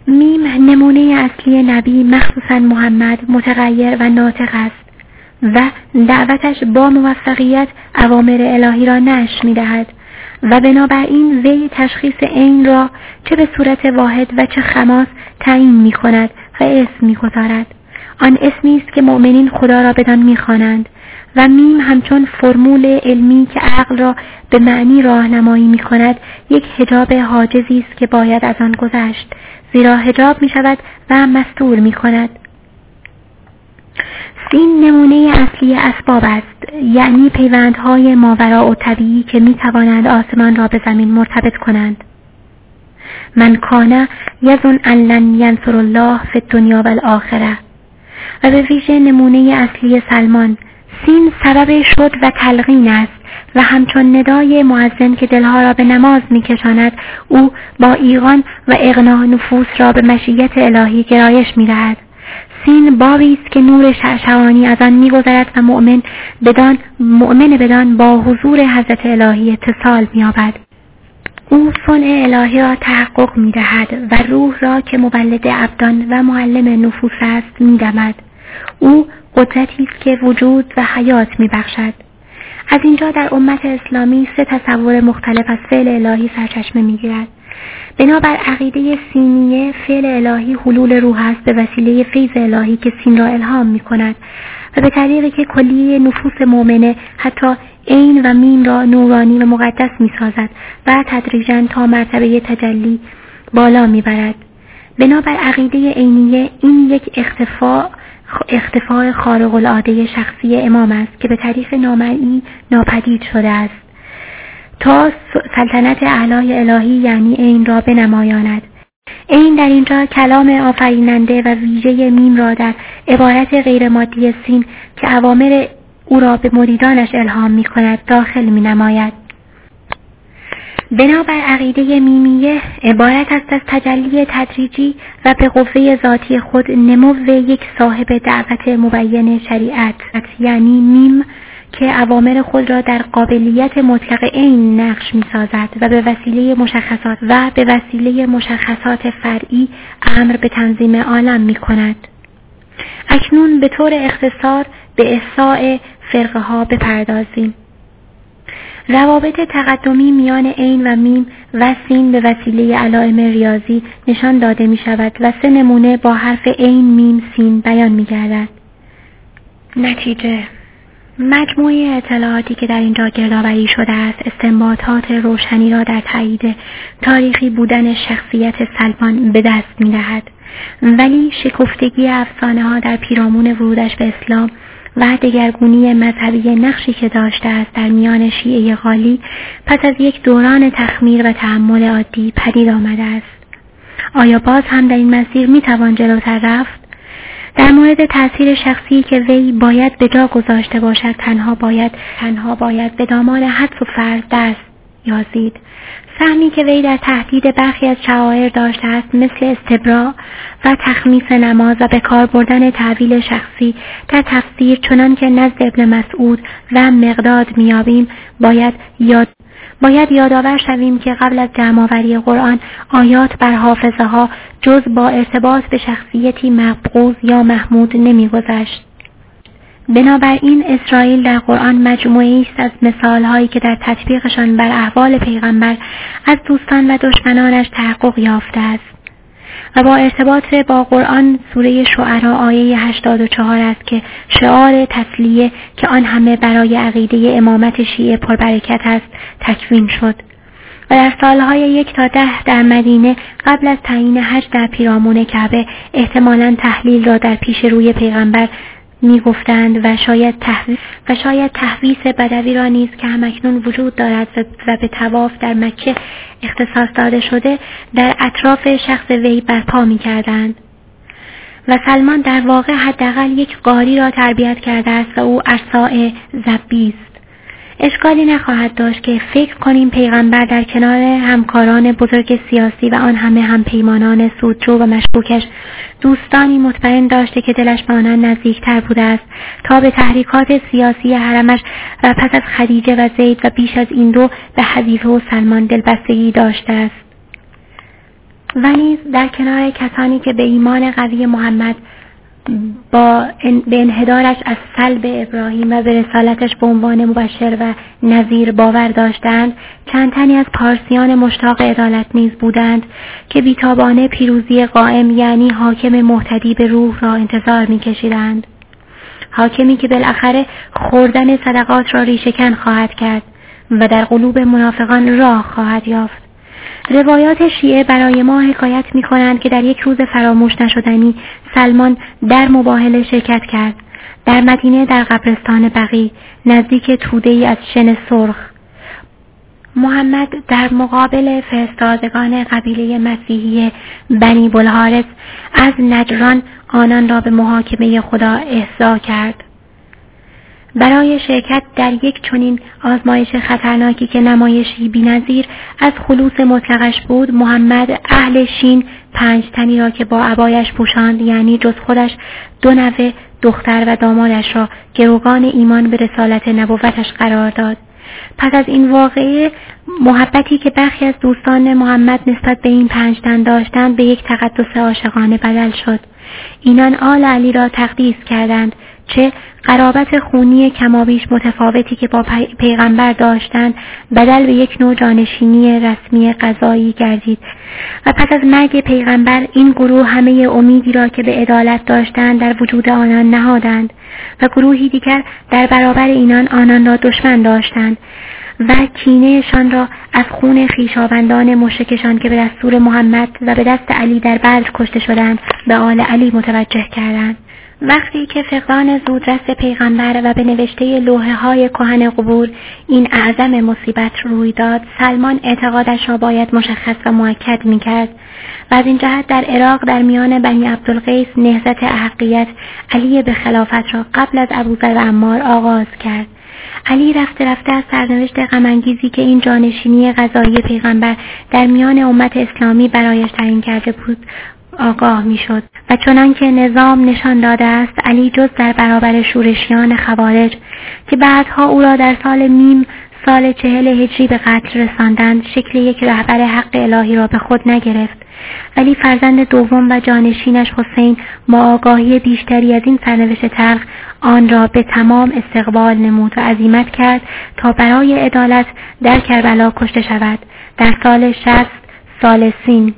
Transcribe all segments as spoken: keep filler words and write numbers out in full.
میم نمونه اصلی نبی مخصوصاً محمد متغیر و ناطق است و دعوتش با موفقیت اوامر الهی را نشر می‌دهد و بنابراین وی تشخیص عین را چه به صورت واحد و چه خماس تعیین می‌کند و اسم می‌گذارد. آن اسمی است که مؤمنین خدا را بدان می‌خوانند و میم همچون فرمول علمی که عقل را به معنی راهنمایی می‌کند یک حجاب حاجزی است که باید از آن گذشت، زیرا حجاب می‌شود و مستور می‌کند. سین نمونه اصلی اسباب است، یعنی پیوندهای ماوراء الطبیعی که می‌توانند آسمان را به زمین مرتبط کنند. من کان یظن ان لن ینصر الله فی الدنیا و الاخره. و به ویژه نمونه اصلی سلمان، سین سبب شد و تلقین است و همچون ندای مؤذن که دلها را به نماز می‌کشاند، او با ایقان و اقناع نفوس را به مشیت الهی گرایش می‌دهد. سین بابی است که نور شعشعانی از آن می‌گذرد و مؤمن بدان مؤمن بدان با حضور حضرت الهی اتصال می‌یابد. او صنع الهی را تحقق می‌دهد و روح را که مولد ابدان و معلم نفوس است می‌دمد. او قدرتی است که وجود و حیات می‌بخشد. از اینجا در امت اسلامی سه تصور مختلف از فعل الهی سرچشمه می‌گیرد. بنابر عقیده سینیه، فعل الهی حلول روح است به وسیله فیض الهی که سین را الهام می‌کند و به طریقی که کلیه نفوس مؤمنه حتی عین و میم را نورانی و مقدس می‌سازد و تدریجاً تا مرتبه تجلی بالا می‌برد. بنابر عقیده عینیه این یک اختفاء اختفاء خارق العاده شخصی امام است که به طریق نامرئی ناپدید شده است تا سلطنت اعلای الهی یعنی عین را بنمایاند. عین در اینجا کلام آفریننده و ویژه میم را در عبارت غیر مادی سین که اوامر او را به مریدانش الهام می کند داخل می نماید. بنابر عقیده میمیه عبارت است از تجلی تدریجی و به قوه ذاتی خود نمو یک صاحب دعوت مبین شریعت، یعنی میم که اوامر خود را در قابلیت مطلق عین نقش می سازد و به وسیله مشخصات و به وسیله مشخصات فرعی امر به تنظیم عالم می کند. اکنون به طور اختصار به احصاء فرقه ها بپردازیم. روابط تقدمی میان عین و میم و سین به وسیله علائم ریاضی نشان داده می شود و سه نمونه با حرف عین میم سین بیان می گردد. نتیجه مجموعه اطلاعاتی که در اینجا گردآوری شده است استنباطات روشنی را در تایید تاریخی بودن شخصیت سلمان به دست می دهد، ولی شکفتگی افسانه ها در پیرامون ورودش به اسلام و دگرگونی مذهبی نقشی که داشته است در میان شیعه غالی پس از یک دوران تخمیر و تحمل عادی پدید آمده است. آیا باز هم در این مسیر می توان جلوتر رفت؟ در مورد تأثیر شخصی که وی باید به جا گذاشته باشد تنها باید تنها باید به دامان حدس و فرض دست یازید. سهمی که وی در تهدید برخی از شعائر داشته است مثل استبراء و تخمیس نماز و به کار بردن تعبیل شخصی در تفسیر چنان که نزد ابن مسعود و مقداد میابیم باید یاد باید یادآور شویم که قبل از جمع‌آوری قرآن آیات بر حافظه ها جز با ارتباط به شخصیتی مبغوض یا محمود نمی‌گذشت. بنابراین اسرائیل در قرآن مجموعه‌ای است از مثال‌هایی که در تطبیقشان بر احوال پیغمبر از دوستان و دشمنانش تحقق یافته است و با ارتباط با قرآن سوره شعراء آیه هشتاد و چهار است که شعار تسلیه که آن همه برای عقیده امامت شیعه پربرکت است تکوین شد و در سالهای یک تا ده در مدینه قبل از تعیین حج در پیرامون کعبه احتمالاً تحلیل را در پیش روی پیغمبر می گفتند و شاید تحویث و شاید تحویث بدوی را نیز که همکنون وجود دارد و به طواف در مکه اختصاص داده شده در اطراف شخص وی برپا می کردند. و سلمان در واقع حداقل یک قاری را تربیت کرده است و او ارساء زبی است. اشکالی نخواهد داشت که فکر کنیم پیغمبر در کنار همکاران بزرگ سیاسی و آن همه همپیمانان سودجو و مشکوکش دوستانی مطمئن داشته که دلش به آنان نزدیکتر بوده است تا به تحریکات سیاسی حرمش و پس از خدیجه و زید و بیش از این دو به حذیفه و سلمان دلبستگی داشته است. و نیز در کنار کسانی که به ایمان قوی محمد با به انحدارش از صلب ابراهیم و به رسالتش به عنوان مبشر و نذیر باور داشتند، چند تنی از پارسیان مشتاق عدالت نیز بودند که بیتابانه پیروزی قائم یعنی حاکم مهتدی به روح را انتظار می‌کشیدند. حاکمی که بالاخره خوردن صدقات را ریشه‌کن خواهد کرد و در قلوب منافقان راه خواهد یافت. روایات شیعه برای ما حکایت می کنند که در یک روز فراموش نشدنی سلمان در مباهله شرکت کرد. در مدینه در قبرستان بقیع نزدیک توده‌ای از شن سرخ، محمد در مقابل فرستادگان قبیله مسیحی بنی بلحارث از نجران آنان را به محاکمه خدا احضا کرد. برای شرکت در یک چنین آزمایش خطرناکی که نمایشی بی‌نظیر از خلوص مطلقش بود، محمد اهل شین پنج تنی را که با عبایش پوشاند، یعنی جز خودش دو نوه، دختر و دامادش را گروگان ایمان به رسالت نبوتش قرار داد. پس از این واقعه محبتی که برخی از دوستان محمد نسبت به این پنج تن داشتند به یک تقدس عاشقانه بدل شد. اینان آل علی را تقدیس کردند، چه قرابت خونی کمابیش متفاوتی که با پیغمبر داشتند بدل به یک نوع جانشینی رسمی قضایی گردید و پس از مرگ پیغمبر این گروه همه امیدی را که به عدالت داشتند در وجود آنان نهادند و گروهی دیگر در برابر اینان آنان را دشمن داشتند و کینهشان را از خون خویشاوندان مشرکشان که به دستور محمد و به دست علی در بدر کشته شدند به آل علی متوجه کردند. وقتی که فقدان زودرس پیغمبر و به نوشته لوحه های کهن قبور این اعظم مصیبت روی داد، سلمان اعتقادش را باید مشخص و مؤکد می کرد و از این جهت در عراق در میان بنی عبدالقیس نهضت احقیت علی به خلافت را قبل از ابوذر و عمار آغاز کرد. علی رفته رفته از سرنوشت غم‌انگیزی که این جانشینی قضایی پیغمبر در میان امت اسلامی برایش تعیین کرده بود آگاه می شد و چنان که نظام نشان داده است، علی جز در برابر شورشیان خوارج که بعدها او را در سال میم سال چهل هجری به قتل رساندند شکل یک رهبر حق الهی را به خود نگرفت، ولی فرزند دوم و جانشینش حسین با آگاهی بیشتری از این سرنوشت تلخ آن را به تمام استقبال نمود و عزیمت کرد تا برای عدالت در کربلا کشته شود در سال شصت سال سین.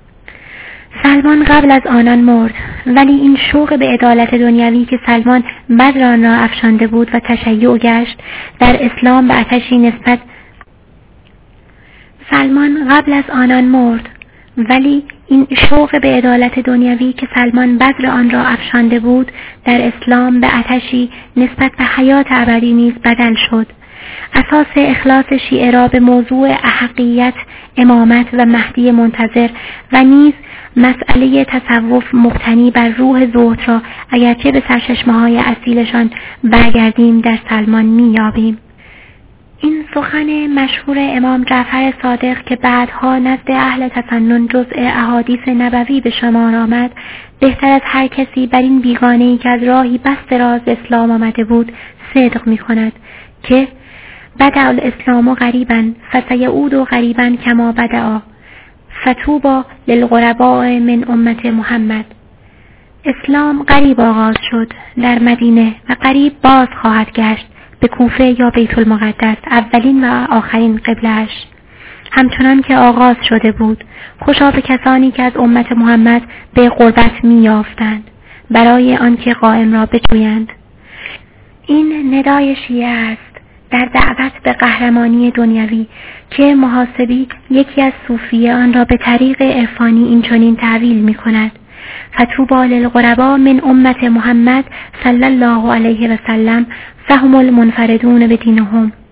سلمان قبل از آنان مرد، ولی این شوق به عدالت دنیوی که سلمان بدر آن را افشانده بود و تشیع گشت در اسلام به آتشی نسبت سلمان قبل از آنان مرد ولی این شوق به عدالت دنیوی که سلمان بدر آن را افشانده بود در اسلام به آتشی نسبت به حیات ابدی نیز بدل شد. اساس اخلاص شیعه را به موضوع احقیت، امامت و مهدی منتظر و نیز مسئله تصوف مبتنی بر روح زهد را اگرچه به سرچشمه‌های اصیلشان برگردیم در سلمان می‌یابیم. این سخن مشهور امام جعفر صادق که بعدها نزد اهل تسنن جزء احادیث نبوی به شمار آمد، بهتر از هر کسی بر این بیگانه‌ای که از راهی بس دراز اسلام آمده بود صدق می‌کند که بدأ الاسلام غریبا فسیعود غریبا کما بدأ فتوبى للغرباء من امت محمد. اسلام غریب آغاز شد در مدینه و غریب باز خواهد گشت به کوفه یا بیت المقدس، اولین و آخرین قبله‌اش، همچنان که آغاز شده بود. خوشا به کسانی که از امت محمد به غربت می یافتند برای آنکه قائم را بجویند. این ندای شیعه است در دعوت به قهرمانی دنیوی که محاسبی یکی از صوفیه آن را به طریق عرفانی این چنین تعویل می کند: فتوبى للغرباء من امت محمد صلی الله علیه و سلم فهم المنفردون بدینهم.